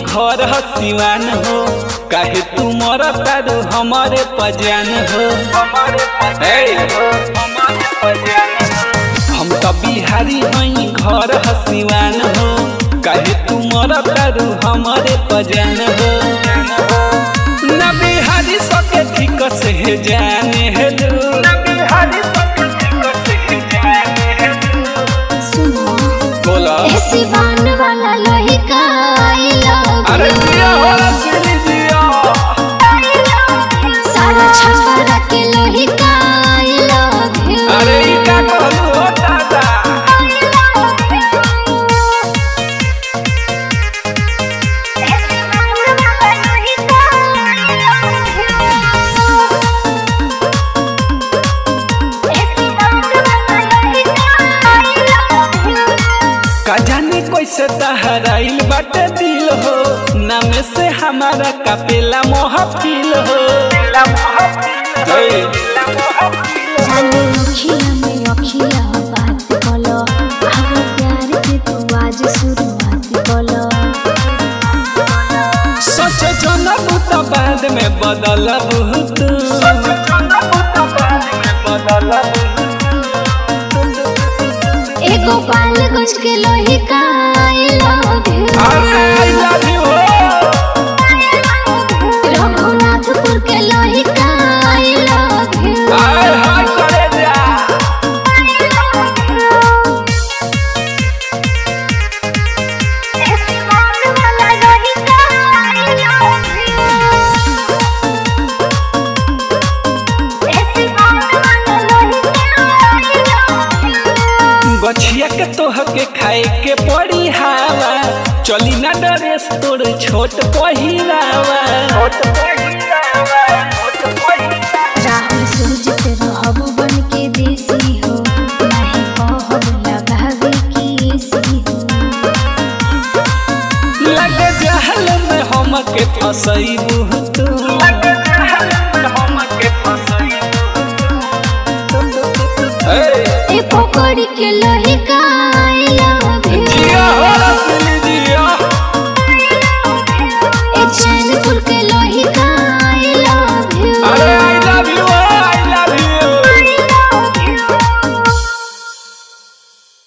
घर हसीवान हो, काहे तू मरतारू हमारे पजान हो। हम तो बिहारी हई घर हसीवान हो, काहे तू मरतारू हमारे पजान हो। ना बिहारी सके ठीक से जाने हेलू, ना बिहारी सके ठीक से जाने हेलू। बोला सिवान वाला लोही का आई लव अरे दिया हो रसली दिया, सारा छपरा के लोही का आई लव यू। अरे ई का कहलू हो दादा। का जाने कैसे तहराइल बाटे दिल हो, नाम से हमारा कपेला महफिल हो। जाने अखिया में अखिया बात कलो, आगे प्यार के तू आज शुरुआत कलो। सोच जनबू तो बाद में बदलबू तू। एगो बाल गज के लोही का आई लव यू। अरे I love you हो। रघुनाथपुर के लोही का आई लव यू। हाय हाय करे जा। गछिया के तोह के खाए के पड़ी हवा, चली ना ड्रेस तोड़ छोट पहिरावा। राहुल सूरज पे रहबू बन के देसी हो, नहीं कहब लगावे की एसी हो। लग जहल में हम के फसैबू तू। ए पकड़ी के लोही